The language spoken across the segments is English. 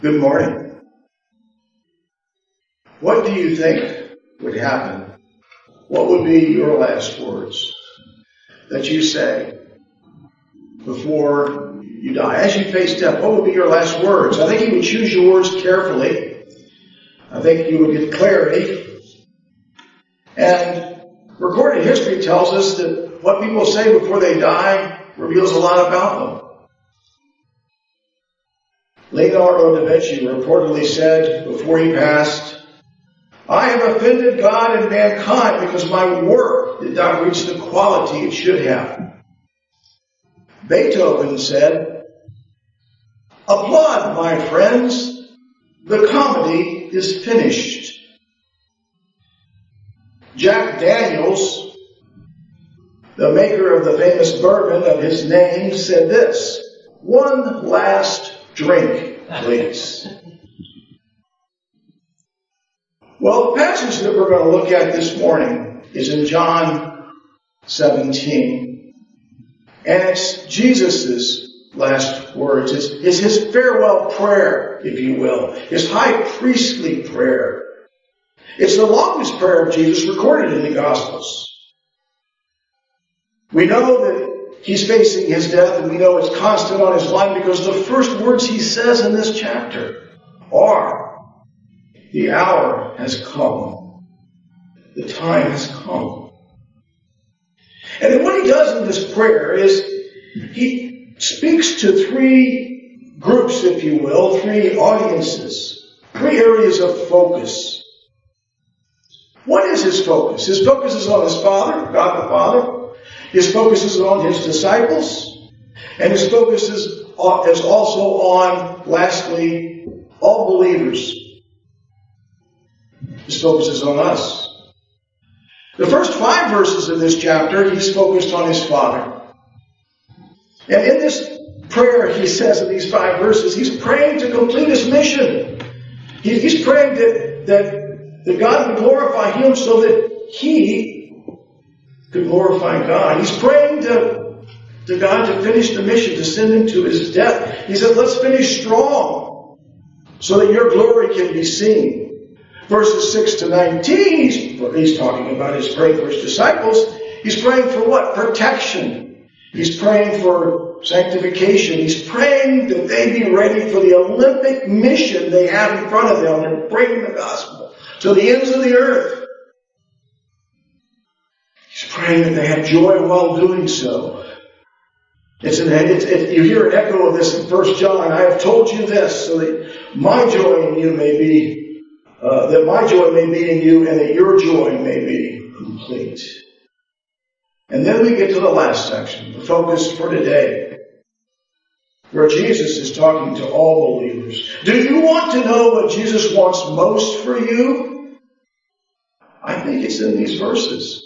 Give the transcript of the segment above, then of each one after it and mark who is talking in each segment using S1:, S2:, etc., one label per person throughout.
S1: Good morning. What do you think would happen? What would be your last words that you say before you die? As you face death, what would be your last words? I think you would choose your words carefully. I think you would get clarity. And recorded history tells us that what people say before they die reveals a lot about them. Leonardo da Vinci reportedly said before he passed, "I have offended God and mankind because my work did not reach the quality it should have." Beethoven said, "Applaud, my friends, the comedy is finished." Jack Daniels, the maker of the famous bourbon of his name, said this, "One last drink, please." Well, the passage that we're going to look at this morning is in John 17. And it's Jesus' last words. It's his farewell prayer, if you will. His high priestly prayer. It's the longest prayer of Jesus recorded in the Gospels. We know that he's facing his death, and we know it's constant on his line because the first words he says in this chapter are, "The hour has come. The time has come." And then what he does in this prayer is he speaks to three groups, if you will, three audiences, three areas of focus. What is his focus? His focus is on his Father, God the Father. His focus is on his disciples. And his focus is also on, lastly, all believers. His focus is on us. The first 5 verses of this chapter, he's focused on his Father. And in this prayer, he says in these 5 verses, he's praying to complete his mission. He's praying that God would glorify him so that he could glorify God. He's praying to God to finish the mission, to send him to his death. He said, let's finish strong so that your glory can be seen. Verses 6 to 19, he's talking about his praying for his disciples. He's praying for what? Protection. He's praying for sanctification. He's praying that they be ready for the Olympic mission they have in front of them to bring the gospel to the ends of the earth. He's praying that they have joy while doing so. You hear an echo of this in 1 John. "I have told you this so that my joy in you may be, that my joy may be in you and that your joy may be complete." And then we get to the last section, the focus for today, where Jesus is talking to all believers. Do you want to know what Jesus wants most for you? I think it's in these verses.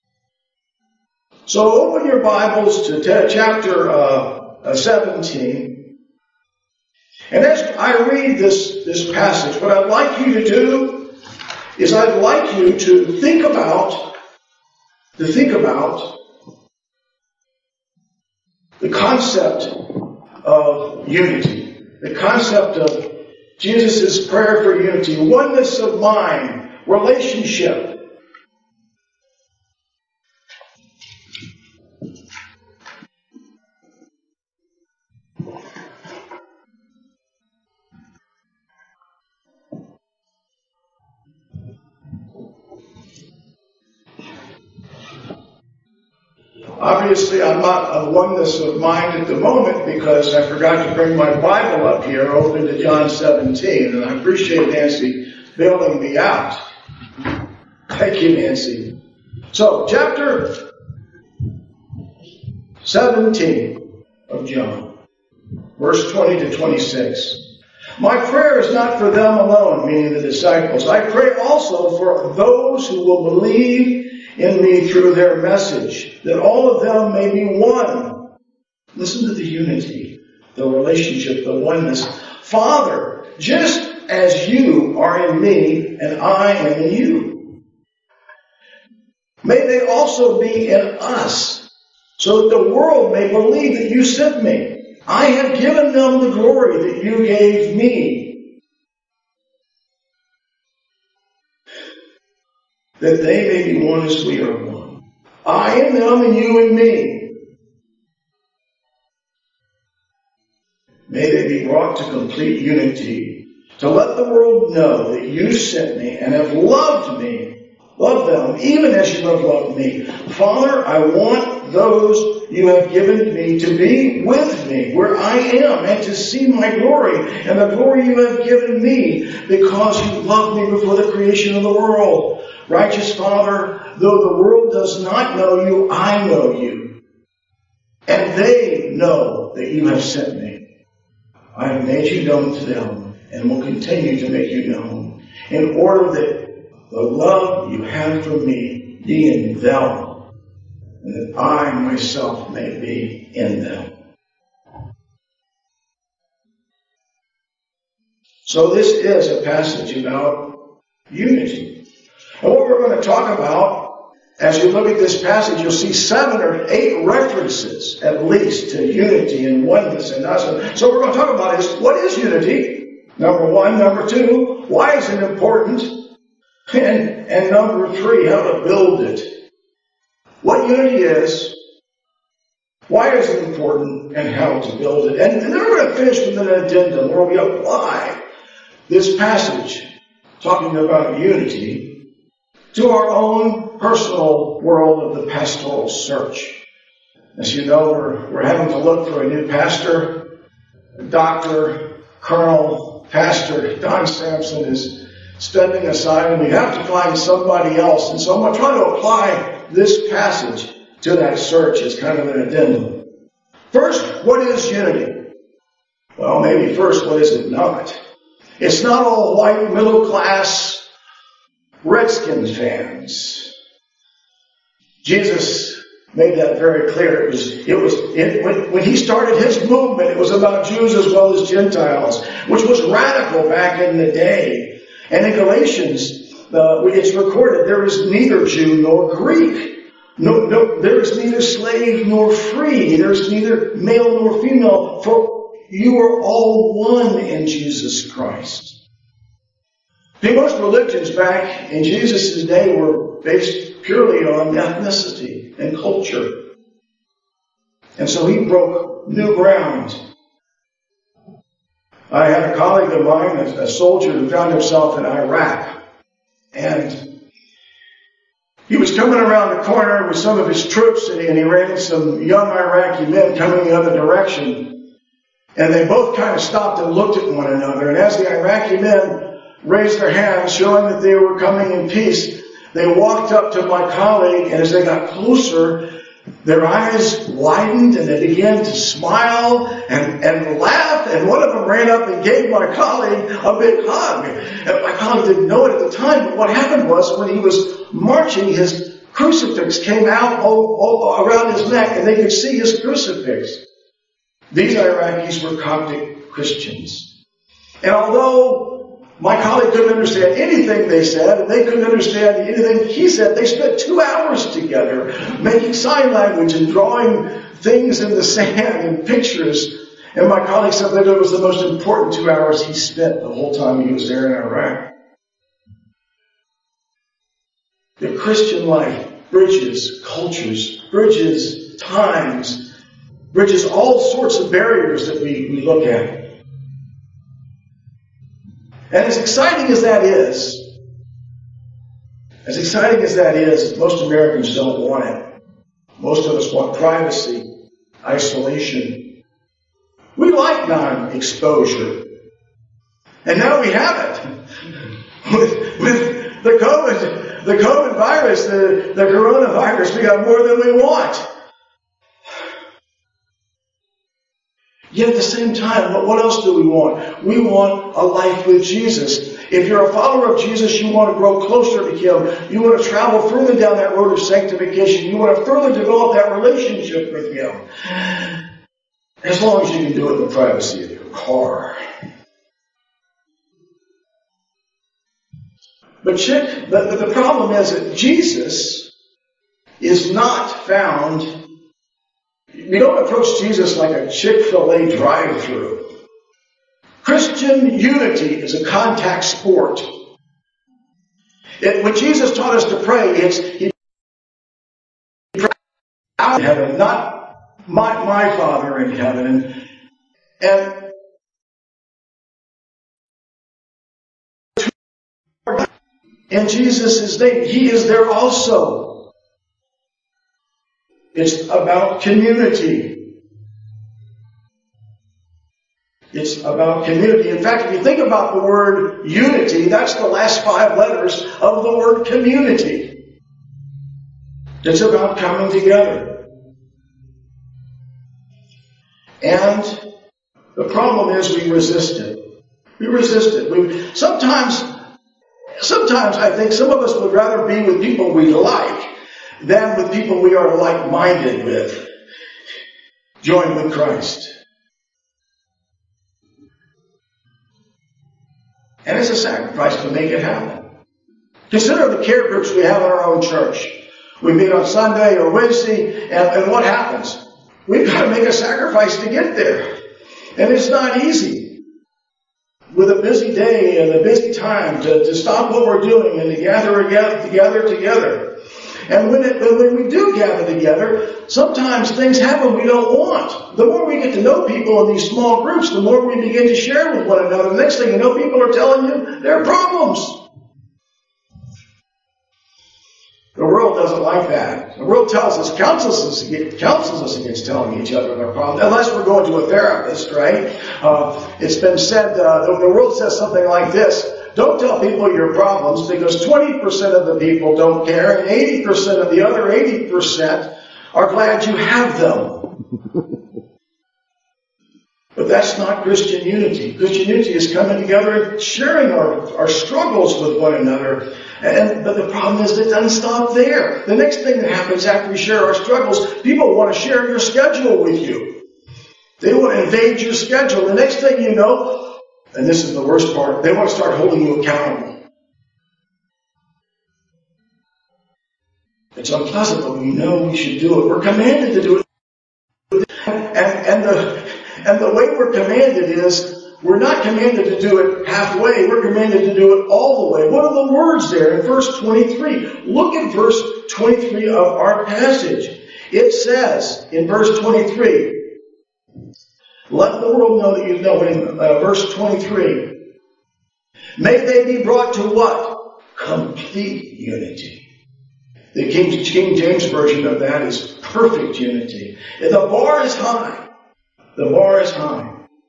S1: So open your Bibles to chapter 17. And as I read this passage, what I'd like you to do is I'd like you to think about the concept of unity, the concept of Jesus' prayer for unity, oneness of mind, relationship. Obviously, I'm not a oneness of mind at the moment because I forgot to bring my Bible up here, open to John 17, and I appreciate Nancy bailing me out. Thank you, Nancy. So, chapter 17 of John, verse 20 to 26. "My prayer is not for them alone," meaning the disciples. "I pray also for those who will believe in me through their message, that all of them may be one." Listen to the unity, the relationship, the oneness. "Father, just as you are in me and I am in you, may they also be in us, so that the world may believe that you sent me. I have given them the glory that you gave me, that they may be one as we are one. I in them and you in me. May they be brought to complete unity, to let the world know that you sent me and have loved me, loved them, even as you have loved me. Father, I want those you have given me to be with me where I am and to see my glory and the glory you have given me because you loved me before the creation of the world. Righteous Father, though the world does not know you, I know you. And they know that you have sent me. I have made you known to them and will continue to make you known in order that the love you have for me be in them and that I myself may be in them. So this is a passage about unity. And what we're going to talk about, as you look at this passage, you'll see 7 or 8 references, at least, to unity and oneness and us. So we're going to talk about is, what is unity? Number 1. Number 2, why is it important? And number 3, how to build it. What unity is, why is it important, and how to build it. And then we're going to finish with an addendum where we apply this passage, talking about unity, to our own personal world of the pastoral search. As you know, we're having to look for a new pastor. Dr. Colonel Pastor Don Sampson is stepping aside, and we have to find somebody else. And so I'm going to try to apply this passage to that search as kind of an addendum. First, what is unity? Well, maybe first, what is it not? It's not all white, middle class, Redskins fans. Jesus made that very clear. When he started his movement, it was about Jews as well as Gentiles, which was radical back in the day. And in Galatians, it's recorded, there is neither Jew nor Greek. No, there is neither slave nor free. There is neither male nor female, for you are all one in Jesus Christ. Most religions back in Jesus' day were based purely on ethnicity and culture. And so he broke new ground. I had a colleague of mine, a soldier who found himself in Iraq. And he was coming around the corner with some of his troops, and he ran into some young Iraqi men coming the other direction. And they both kind of stopped and looked at one another. And as the Iraqi men raised their hands, showing that they were coming in peace, they walked up to my colleague, and as they got closer, their eyes widened and they began to smile and laugh, and one of them ran up and gave my colleague a big hug. And my colleague didn't know it at the time, but what happened was when he was marching, his crucifix came out all around his neck, and they could see his crucifix. These Iraqis were Coptic Christians. And although my colleague couldn't understand anything they said, and they couldn't understand anything he said, they spent 2 hours together making sign language and drawing things in the sand and pictures. And my colleague said that it was the most important 2 hours he spent the whole time he was there in Iraq. The Christian life bridges cultures, bridges times, bridges all sorts of barriers that we look at. And as exciting as that is, most Americans don't want it. Most of us want privacy, isolation. We like non-exposure. And now we have it. With the COVID virus, the coronavirus, we got more than we want. Yet at the same time, what else do we want? We want a life with Jesus. If you're a follower of Jesus, you want to grow closer to Him. You want to travel further down that road of sanctification. You want to further develop that relationship with Him. As long as you can do it in the privacy of your car. But the problem is that Jesus is not found. We don't approach Jesus like a Chick-fil-A drive-thru. Christian unity is a contact sport. When Jesus taught us to pray, He prayed out in heaven, not my Father in heaven. And in Jesus' name, He is there also. It's about community. It's about community. In fact, if you think about the word unity, that's the last 5 letters of the word community. It's about coming together. And the problem is we resist it. We resist it. Sometimes I think some of us would rather be with people we like than with people we are like-minded with. Join with Christ. And it's a sacrifice to make it happen. Consider the care groups we have in our own church. We meet on Sunday or Wednesday, and what happens? We've got to make a sacrifice to get there. And it's not easy. With a busy day and a busy time to stop what we're doing and to gather together. And when we do gather together, sometimes things happen we don't want. The more we get to know people in these small groups, the more we begin to share with one another. The next thing you know, people are telling you their problems. The world doesn't like that. The world counsels us against telling each other their problems, unless we're going to a therapist, right? It's been said, the world says something like this: don't tell people your problems, because 20% of the people don't care, and 80% of the other 80% are glad you have them. But that's not Christian unity. Christian unity is coming together and sharing our struggles with one another. But the problem is it doesn't stop there. The next thing that happens after we share our struggles, people want to share your schedule with you. They want to invade your schedule. The next thing you know, and this is the worst part, they want to start holding you accountable. It's unpleasant, but we know we should do it. We're commanded to do it. And the way we're commanded is, we're not commanded to do it halfway. We're commanded to do it all the way. What are the words there in verse 23? Look at verse 23 of our passage. It says in verse 23, let the world know that you know him. Verse 23. May they be brought to what? Complete unity. The King James Version of that is perfect unity. And the bar is high. The bar is high.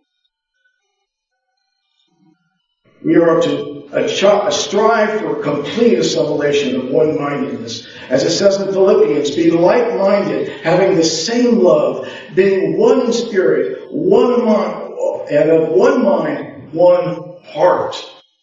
S1: We are up to a strive for complete assimilation of one-mindedness. As it says in Philippians, be like-minded, having the same love, being one in spirit, one mind, and of one mind, one heart.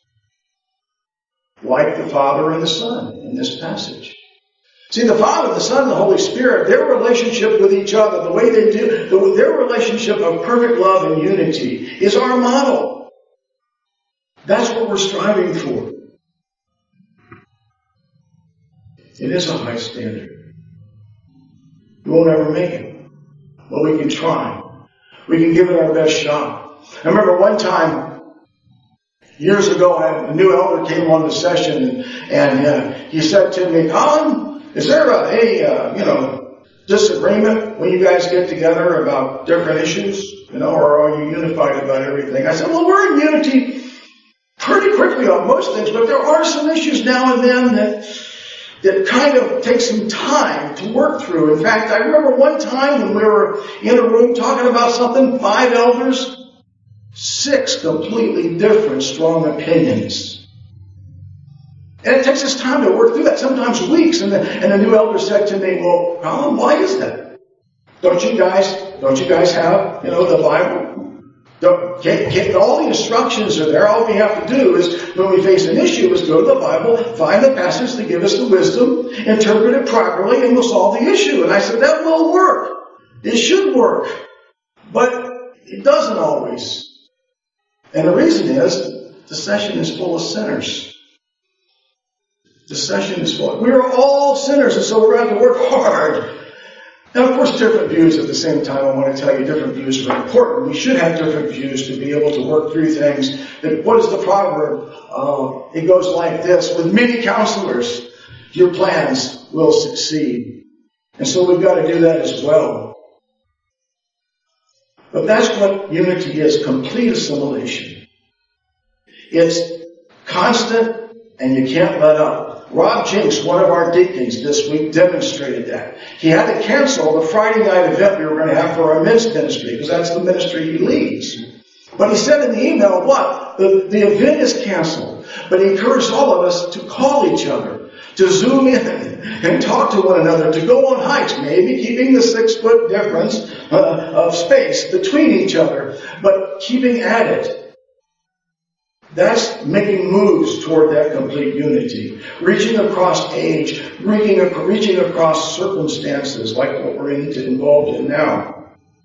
S1: Like the Father and the Son in this passage. See, the Father, the Son, and the Holy Spirit, their relationship with each other, the way they do, their relationship of perfect love and unity is our model. That's what we're striving for. It is a high standard. We won't ever make it. But we can try. We can give it our best shot. I remember one time, years ago, a new elder came on the session and he said to me, Colin, is there a disagreement when you guys get together about different issues? Or are you unified about everything? I said, well, we're in unity pretty quickly on most things, but there are some issues now and then that kind of take some time to work through. In fact, I remember one time when we were in a room talking about something, 5 elders, 6 completely different, strong opinions. And it takes us time to work through that, sometimes weeks. And the new elder said to me, well, Colin, why is that? Don't you guys have, the Bible? All the instructions are there. All we have to do is, when we face an issue, is go to the Bible, find the passage to give us the wisdom, interpret it properly, and we'll solve the issue. And I said, that will work. It should work. But it doesn't always. And the reason is, the session is full of sinners. The session is full. We are all sinners, and so we're going to have to work hard Now, of course, different views at the same time. I want to tell you different views are important. We should have different views to be able to work through things. What is the proverb? It goes like this: with many counselors, your plans will succeed. And so we've got to do that as well. But that's what unity is: complete assimilation. It's constant, and you can't let up. Rob Jinks, one of our deacons this week, demonstrated that. He had to cancel the Friday night event we were going to have for our men's ministry, because that's the ministry he leads. But he said in the email, the event is canceled. But he encouraged all of us to call each other, to zoom in and talk to one another, to go on hikes, maybe keeping the 6-foot difference of space between each other, but keeping at it. That's making moves toward that complete unity. Reaching across age, reaching across circumstances like what we're involved in now.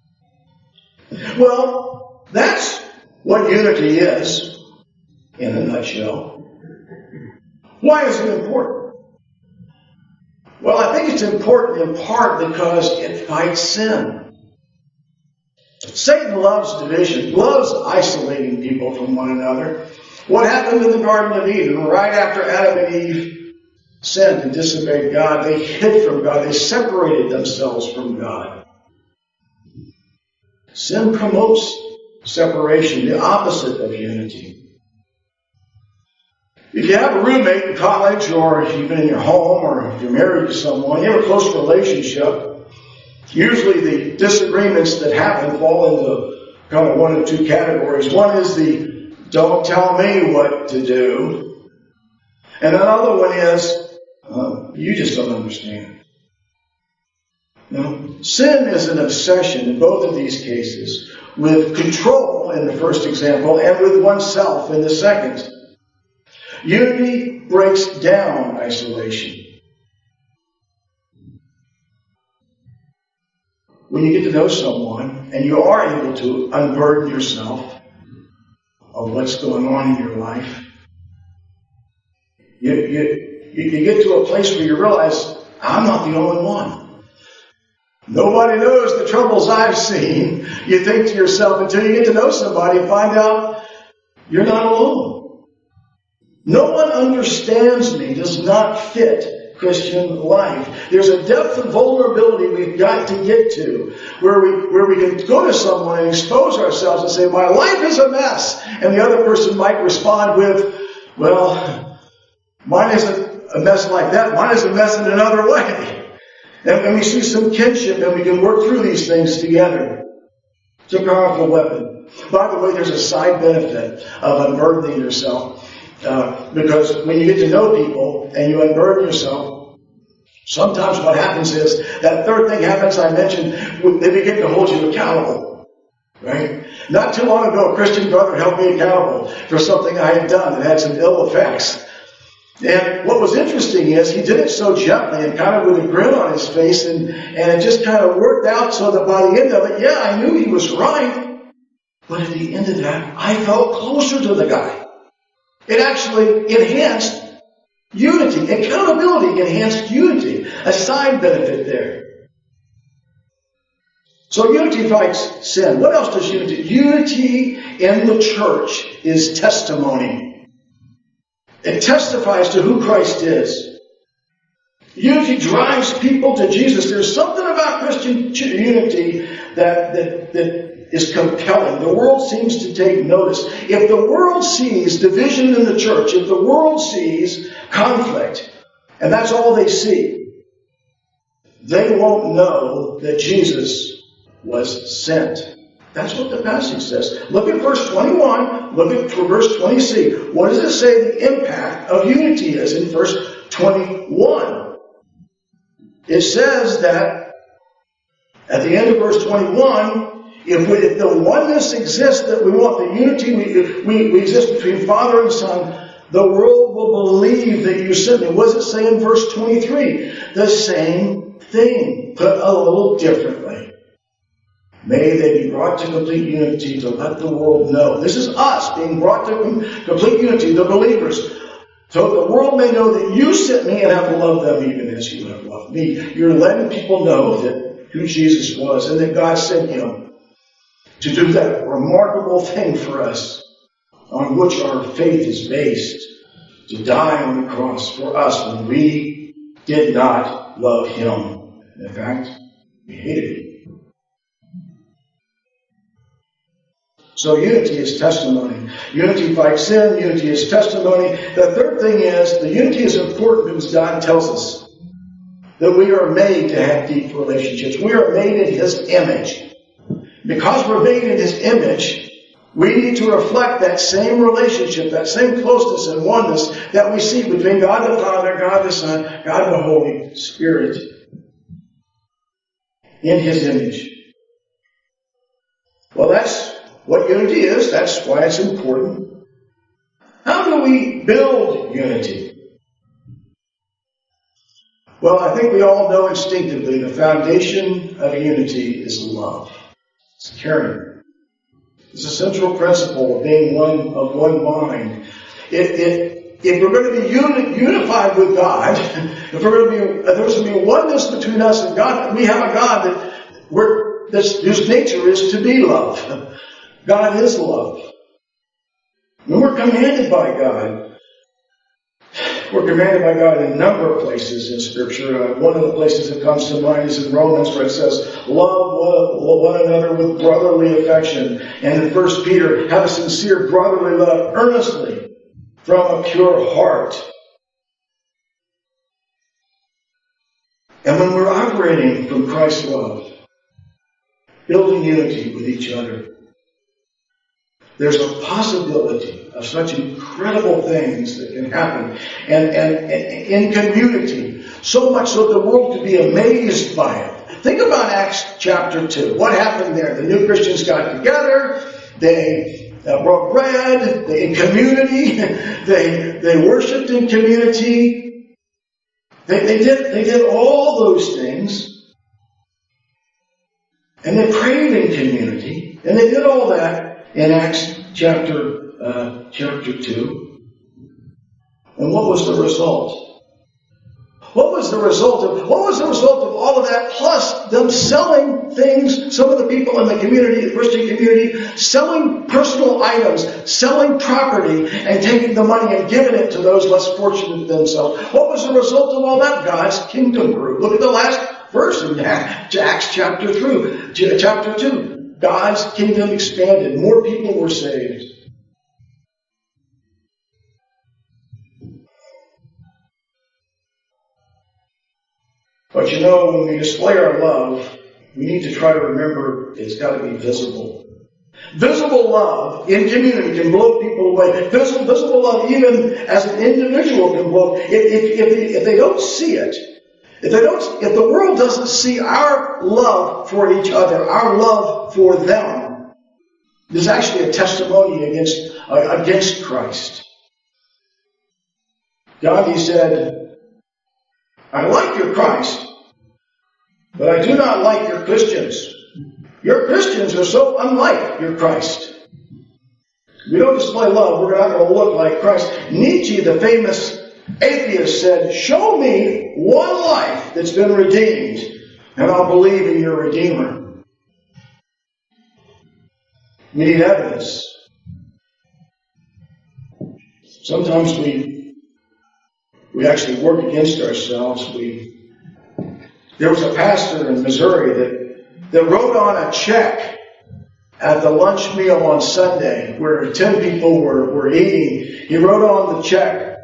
S1: Well, that's what unity is in a nutshell. Why is it important? Well, I think it's important in part because it fights sin. Satan loves division, loves isolating people from one another. What happened in the Garden of Eden? Right after Adam and Eve sinned and disobeyed God, they hid from God. They separated themselves from God. Sin promotes separation, the opposite of unity. If you have a roommate in college, or even in your home, or if you're married to someone, you have a close relationship, usually the disagreements that happen fall into kind of one of two categories. One is the "don't tell me what to do," and another one is "you just don't understand." Now, sin is an obsession in both of these cases, with control in the first example and with oneself in the second. Unity breaks down isolation. When you get to know someone and you are able to unburden yourself of what's going on in your life, you get to a place where you realize, I'm not the only one. Nobody knows the troubles I've seen. You think to yourself until you get to know somebody and find out you're not alone. No one understands me does not fit Christian life. There's a depth of vulnerability we've got to get to where we can go to someone and expose ourselves and say, my life is a mess. And the other person might respond with, well, mine isn't a mess like that. Mine is a mess in another way. And we see some kinship and we can work through these things together. It's a powerful weapon. By the way, there's a side benefit of unburdening yourself. Because when you get to know people and you unburden yourself, sometimes what happens is that third thing happens I mentioned, they begin to hold you accountable. Right? Not too long ago, a Christian brother held me accountable for something I had done that had some ill effects. And what was interesting is he did it so gently and kind of with a grin on his face, and it just kind of worked out so that by the end of it, yeah, I knew he was right. But at the end of that, I felt closer to the guy. It actually enhanced unity. Accountability enhanced unity. A side benefit there. So unity fights sin. What else does unity? Unity in the church is testimony. It testifies to who Christ is. Unity drives people to Jesus. There's something about Christian unity that is compelling. The world seems to take notice. If the world sees division in the church, if the world sees conflict, and that's all they see, they won't know that Jesus was sent. That's what the passage says. Look at verse 21. Look at verse 20c. What does it say the impact of unity is in verse 21? It says that at the end of verse 21, if the oneness exists that we want, the unity we exist between Father and Son, the world will believe that you sent me. What does it say in verse 23? The same thing, put a little differently. May they be brought to complete unity to let the world know. This is us being brought to complete unity, the believers. So the world may know that you sent me and have loved them even as you have loved me. You're letting people know that who Jesus was, and that God sent him to do that remarkable thing for us on which our faith is based, to die on the cross for us when we did not love him. In fact, we hated him. So unity is testimony. Unity fights sin. Unity is testimony. The third thing is, the unity is important because God tells us that we are made to have deep relationships. We are made in his image. Because we're made in his image, we need to reflect that same relationship, that same closeness and oneness that we see between God the Father, God the Son, God the Holy Spirit in his image. Well, that's what unity is. That's why it's important. How do we build unity? Well, I think we all know instinctively the foundation of unity is love. It's caring. It's a central principle of being one mind. If we're going to be unified with God, if there's going to be oneness between us and God, we have a God whose nature is to be love. God is love. When we're commanded by God, we're commanded by God in a number of places in Scripture. One of the places that comes to mind is in Romans, where it says, love one another with brotherly affection. And in 1 Peter, have a sincere brotherly love earnestly from a pure heart. And when we're operating from Christ's love, building unity with each other, there's a possibility of such incredible things that can happen. And in community, so much so the world could be amazed by it. Think about Acts chapter 2. What happened there? The new Christians got together. They broke bread. In community. They worshipped in community. They did all those things. And they prayed in community. And they did all that in Acts chapter 2. And what was the result? What was the result of all of that, plus them selling things, some of the people in the community, the Christian community, selling personal items, selling property, and taking the money and giving it to those less fortunate than themselves? What was the result of all that? God's kingdom grew. Look at the last verse in Acts chapter 2. God's kingdom expanded. More people were saved. But when we display our love, we need to try to remember it's got to be visible. Visible love in community can blow people away. Visible love, even as an individual, can blow. If they don't see it, if the world doesn't see our love for each other, our love for them, there's actually a testimony against Christ. Gandhi said, I like your Christ, but I do not like your Christians. Your Christians are so unlike your Christ. If we don't display love, we're not going to look like Christ. Nietzsche, the famous atheist, said, show me one life that's been redeemed, and I'll believe in your Redeemer. We need evidence. Sometimes we actually work against ourselves. There was a pastor in Missouri that wrote on a check at the lunch meal on Sunday where 10 people were eating. He wrote on the check,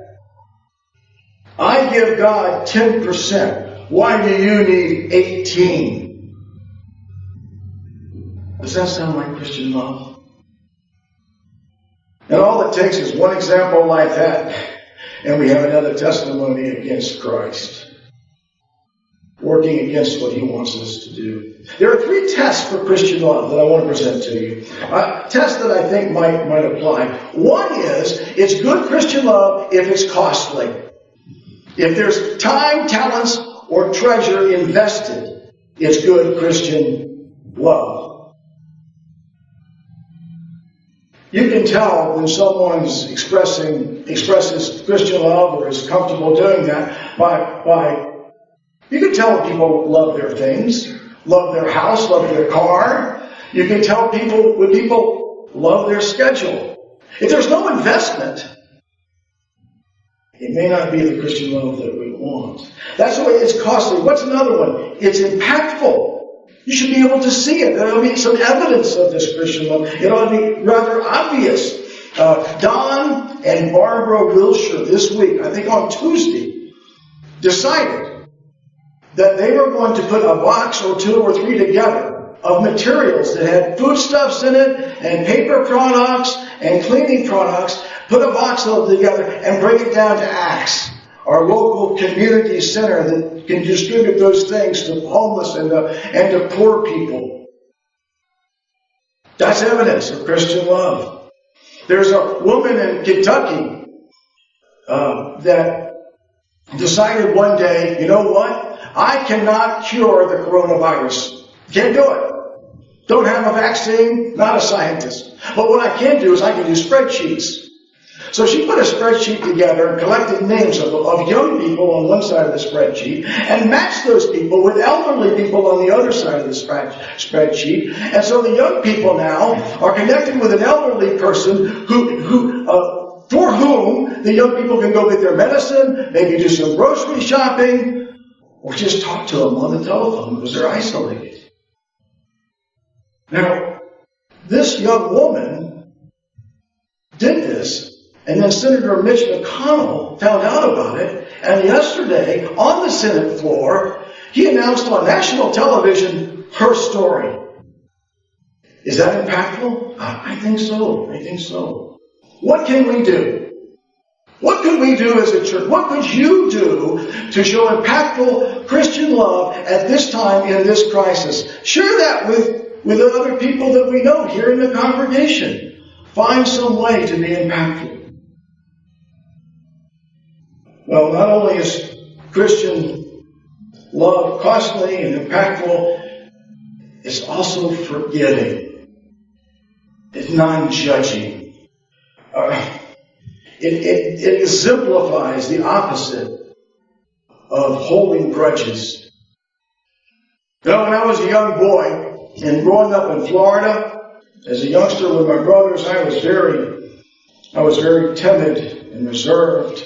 S1: I give God 10%. Why do you need 18? Does that sound like Christian love? And all it takes is one example like that, and we have another testimony against Christ, working against what he wants us to do. There are 3 tests for Christian love that I want to present to you. Tests that I think might apply. One is, it's good Christian love if it's costly. If there's time, talents, or treasure invested, it's good Christian love. You can tell when someone's expresses Christian love or is comfortable doing that by you can tell when people love their things. love their house, love their car. You can tell people when people love their schedule. If there's no investment, it may not be the Christian love that we want. That's the way it's costly. What's another one? It's impactful. You should be able to see it. There will be some evidence of this Christian love. It ought to be rather obvious. Don and Barbara Wilshire this week, I think on Tuesday, decided that they were going to put a box or two or three together of materials that had foodstuffs in it and paper products and cleaning products, put a box of them together and bring it down to Acts, our local community center that can distribute those things to homeless and to poor people. That's evidence of Christian love. There's a woman in Kentucky that decided one day, you know what? I cannot cure the coronavirus. Can't do it. Don't have a vaccine, not a scientist. But what I can do is I can do spreadsheets. So she put a spreadsheet together and collected names of young people on one side of the spreadsheet and matched those people with elderly people on the other side of the spreadsheet. And so the young people now are connected with an elderly person for whom the young people can go get their medicine, maybe do some grocery shopping, or just talk to them on the telephone because they're isolated. Now, this young woman did this. And then Senator Mitch McConnell found out about it, and yesterday, on the Senate floor, he announced on national television her story. Is that impactful? I think so. I think so. What can we do? What can we do as a church? What could you do to show impactful Christian love at this time in this crisis? Share that with other people that we know here in the congregation. Find some way to be impactful. Well, not only is Christian love costly and impactful, it's also forgiving. It's non-judging. It exemplifies the opposite of holding grudges. You know, when I was a young boy and growing up in Florida, as a youngster with my brothers, I was very timid and reserved.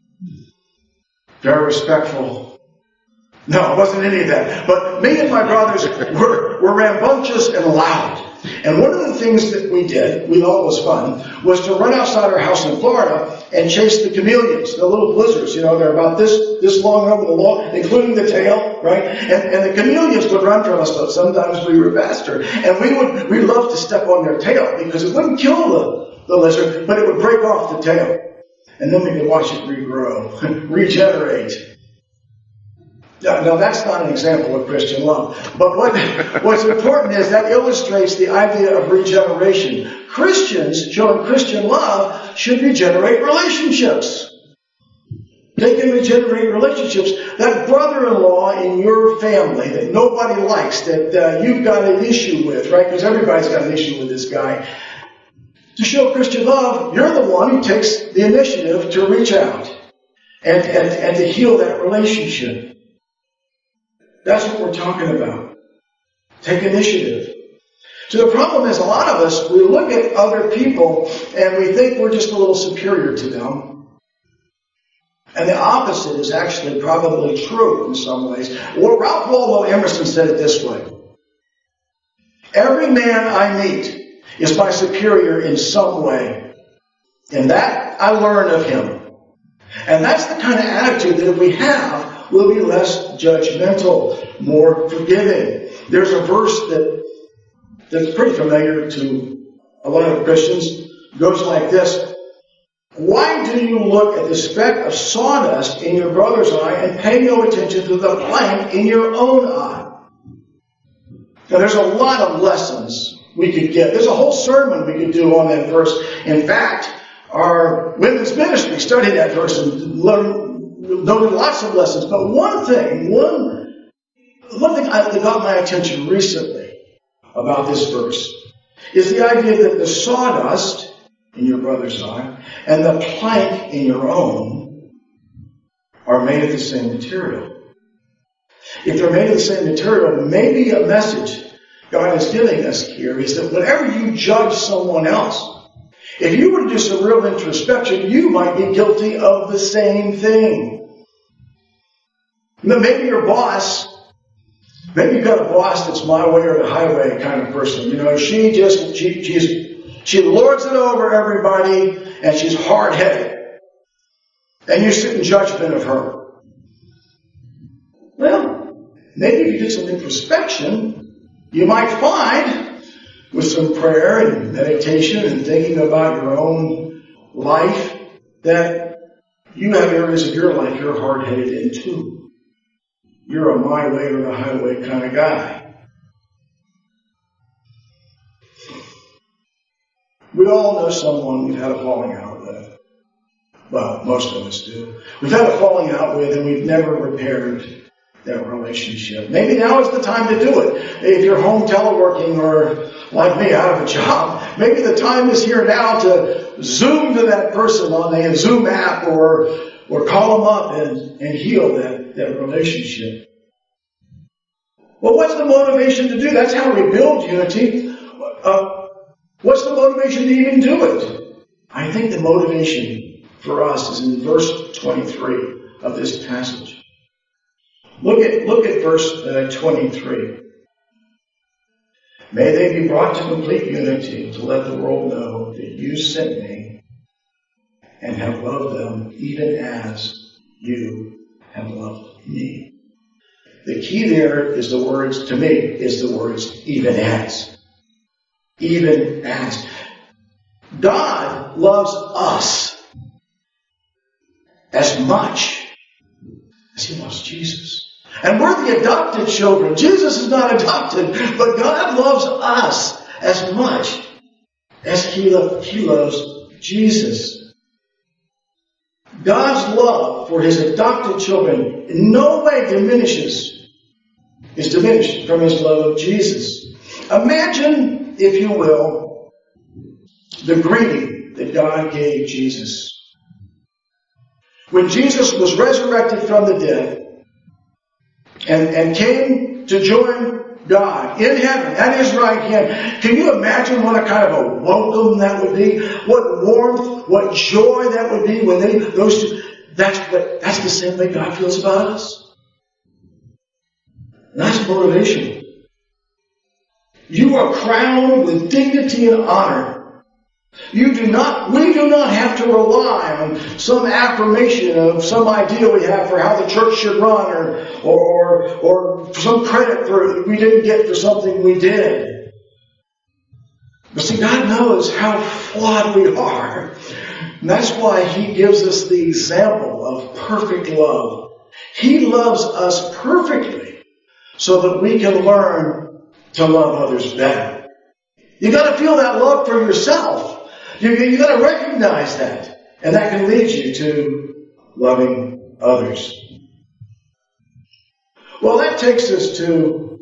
S1: Very respectful. No, it wasn't any of that. But me and my brothers were rambunctious and loud. And one of the things that we did, we thought was fun, was to run outside our house in Florida and chase the chameleons, the little blizzards. You know, they're about this long over the lawn, including the tail, right? And the chameleons would run from us, but sometimes we were faster. And we loved to step on their tail because it wouldn't kill the lizard, but it would break off the tail. And then we could watch it regrow, regenerate. Now, that's not an example of Christian love. But what's important is that illustrates the idea of regeneration. Christians showing Christian love should regenerate relationships. They can regenerate relationships. That brother-in-law in your family that nobody likes, that you've got an issue with, right? Because everybody's got an issue with this guy. To show Christian love, you're the one who takes the initiative to reach out and to heal that relationship. That's what we're talking about. Take initiative. So the problem is a lot of us, we look at other people and we think we're just a little superior to them. And the opposite is actually probably true in some ways. Well, Ralph Waldo Emerson said it this way. Every man I meet is my superior in some way. And that I learn of him. And that's the kind of attitude that if we have, we'll be less judgmental, more forgiving. There's a verse that's pretty familiar to a lot of Christians. It goes like this. Why do you look at the speck of sawdust in your brother's eye and pay no attention to the plank in your own eye? Now there's a lot of lessons we could get. There's a whole sermon we could do on that verse. In fact, our women's ministry studied that verse and noted lots of lessons. But one thing that got my attention recently about this verse is the idea that the sawdust in your brother's eye and the plank in your own are made of the same material. if they're made of the same material, maybe a message God is giving us here is that whenever you judge someone else, if you were to do some real introspection, you might be guilty of the same thing. Maybe your boss, maybe you've got a boss that's my way or the highway kind of person. She lords it over everybody, and she's hard-headed. And you sit in judgment of her. Well, maybe if you did some introspection, you might find, with some prayer and meditation and thinking about your own life, that you have areas of your life you're hard-headed in too. You're a my way or the highway kind of guy. We all know someone we've had a falling out with. Well, most of us do. We've had a falling out with and we've never repaired that relationship. Maybe now is the time to do it. If you're home teleworking or like me, out of a job, maybe the time is here now to Zoom to that person on the Zoom app or call them up and heal that relationship. Well, what's the motivation to do? That's how we build unity. What's the motivation to even do it? I think the motivation for us is in verse 23 of this passage. Look at verse 23. May they be brought to complete unity to let the world know that you sent me and have loved them even as you have loved me. The key there is the words, to me, is the words, even as. Even as. God loves us as much as He loves Jesus. And we're the adopted children. Jesus is not adopted, but God loves us as much as He loves Jesus. God's love for His adopted children in no way is diminished from His love of Jesus. Imagine, if you will, the greeting that God gave Jesus. When Jesus was resurrected from the dead and came to join God in heaven at His right hand, can you imagine what a kind of a welcome that would be? What warmth, what joy that would be when those two, that's the same way God feels about us. And that's motivation. You are crowned with dignity and honor. We do not have to rely on some affirmation of some idea we have for how the church should run or some credit for we didn't get for something we did. But see, God knows how flawed we are. And that's why He gives us the example of perfect love. He loves us perfectly so that we can learn to love others better. You got to feel that love for yourself. You got to recognize that. And that can lead you to loving others. Well, that takes us to,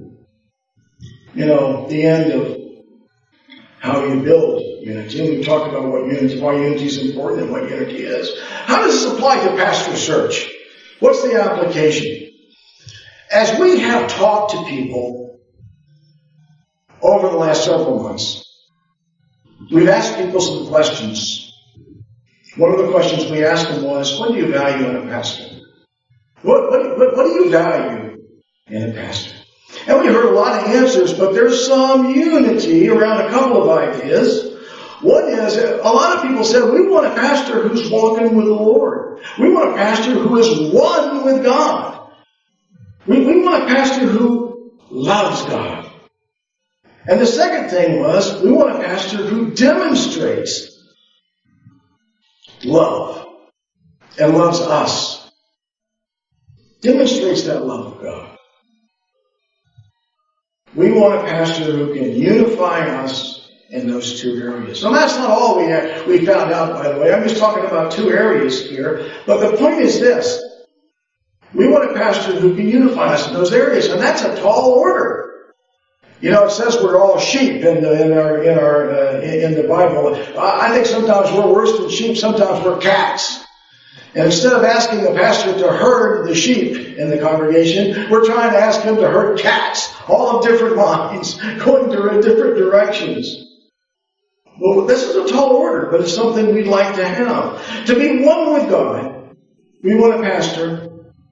S1: the end of how you build unity. And we've talked about why unity is important and what unity is. How does this apply to Pastor Search? What's the application? As we have talked to people over the last several months, we've asked people some questions. One of the questions we asked them was, what do you value in a pastor? What do you value in a pastor? And we heard a lot of answers, but there's some unity around a couple of ideas. One is, a lot of people said, we want a pastor who's walking with the Lord. We want a pastor who is one with God. We want a pastor who loves God. And the second thing was, we want a pastor who demonstrates love and loves us. Demonstrates that love of God. We want a pastor who can unify us in those two areas. Now that's not all we found out, by the way. I'm just talking about two areas here. But the point is this. We want a pastor who can unify us in those areas. And that's a tall order. It says we're all sheep in the Bible. I think sometimes we're worse than sheep. Sometimes we're cats. And instead of asking the pastor to herd the sheep in the congregation, we're trying to ask him to herd cats, all of different lines, going in different directions. Well, this is a tall order, but it's something we'd like to have. To be one with God, we want a pastor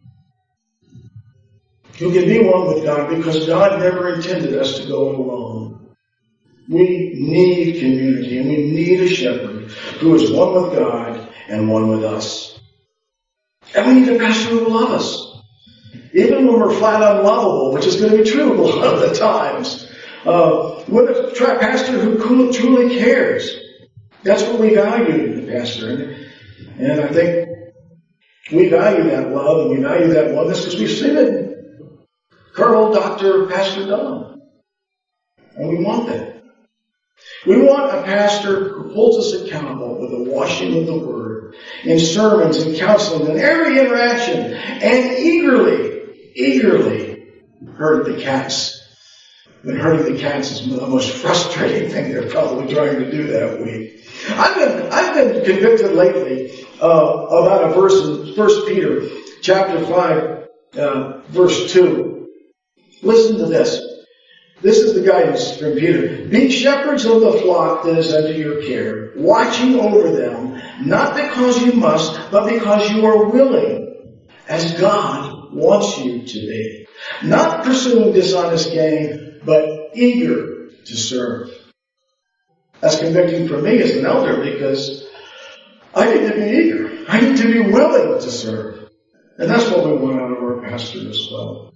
S1: who can be one with God, because God never intended us to go alone. We need community, and we need a shepherd who is one with God and one with us. And we need a pastor who will love us, even when we're flat unlovable, which is going to be true a lot of the times. We want a pastor who truly cares. That's what we value in a pastor. And I think we value that love and we value that oneness because we've seen it in Colonel Dr. Pastor Don. And we want that. We want a pastor who holds us accountable with the washing of the Word, in sermons and counseling and every interaction, and eagerly herd the cats. When herding the cats is the most frustrating thing they're probably trying to do that week. I've been convicted lately about a verse in 1 Peter chapter 5, verse 2. Listen to this. This is the guidance from Peter. Be shepherds of the flock that is under your care, watching over them, not because you must, but because you are willing, as God wants you to be. Not pursuing dishonest gain, but eager to serve. That's convicting for me as an elder, because I need to be eager. I need to be willing to serve. And that's what we want out of our pastor as well.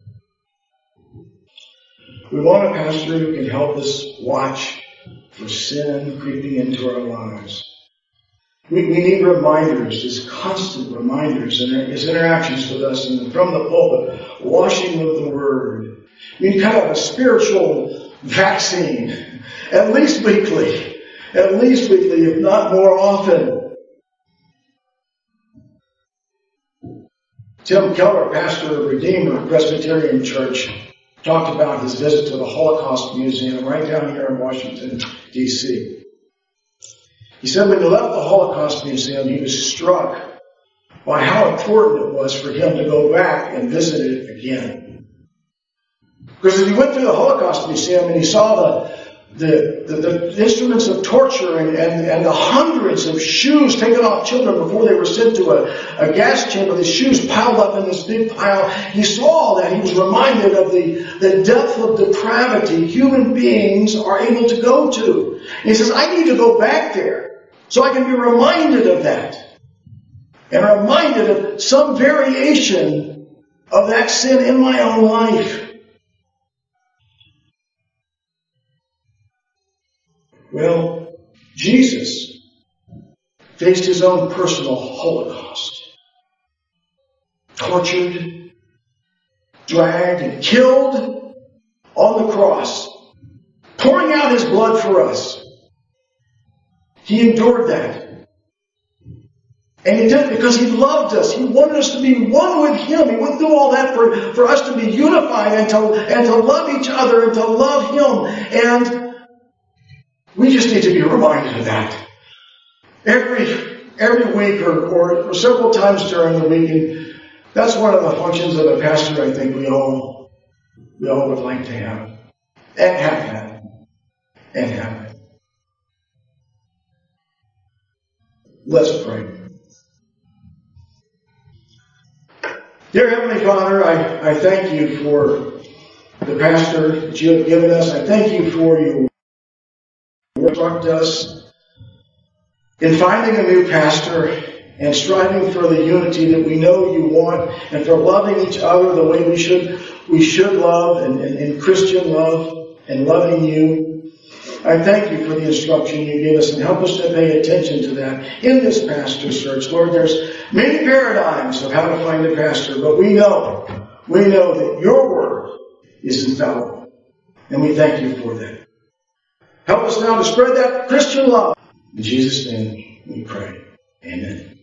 S1: We want a pastor who can help us watch for sin creeping into our lives. We need reminders, just constant reminders in his interactions with us and from the pulpit, washing of the Word. We need kind of a spiritual vaccine, at least weekly, if not more often. Tim Keller, pastor of Redeemer Presbyterian Church, talked about his visit to the Holocaust Museum right down here in Washington, D.C. He said when he left the Holocaust Museum, he was struck by how important it was for him to go back and visit it again. Because as he went through the Holocaust Museum and he saw the instruments of torture and the hundreds of shoes taken off children before they were sent to a gas chamber, the shoes piled up in this big pile. He saw all that. He was reminded of the depth of depravity human beings are able to go to. And he says, I need to go back there so I can be reminded of that. And reminded of some variation of that sin in my own life. Well, Jesus faced his own personal Holocaust. Tortured, dragged, and killed on the cross. Pouring out his blood for us. He endured that. And he did it because he loved us. He wanted us to be one with him. He went through all that for us to be unified and to love each other and to love him. And we just need to be reminded of that. Every week or several times during the week. And that's one of the functions of a pastor I think we all would like to have. And have had. And have had. Let's pray. Dear Heavenly Father, I thank you for the pastor that you have given us. I thank you for your instruct us in finding a new pastor and striving for the unity that we know you want, and for loving each other the way we should love, and Christian love, and loving you. I thank you for the instruction you gave us, and help us to pay attention to that in this pastor search. Lord, there's many paradigms of how to find a pastor, but we know that your word is infallible, and we thank you for that. Help us now to spread that Christian love. In Jesus' name we pray. Amen.